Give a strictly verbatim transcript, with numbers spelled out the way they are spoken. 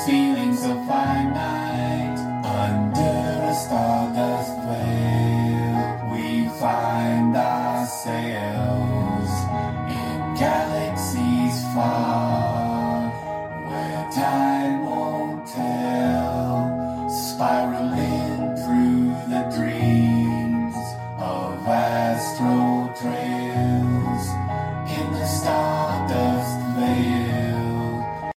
Feeling so finite under a stardust veil, we find ourselves in galaxies far, where time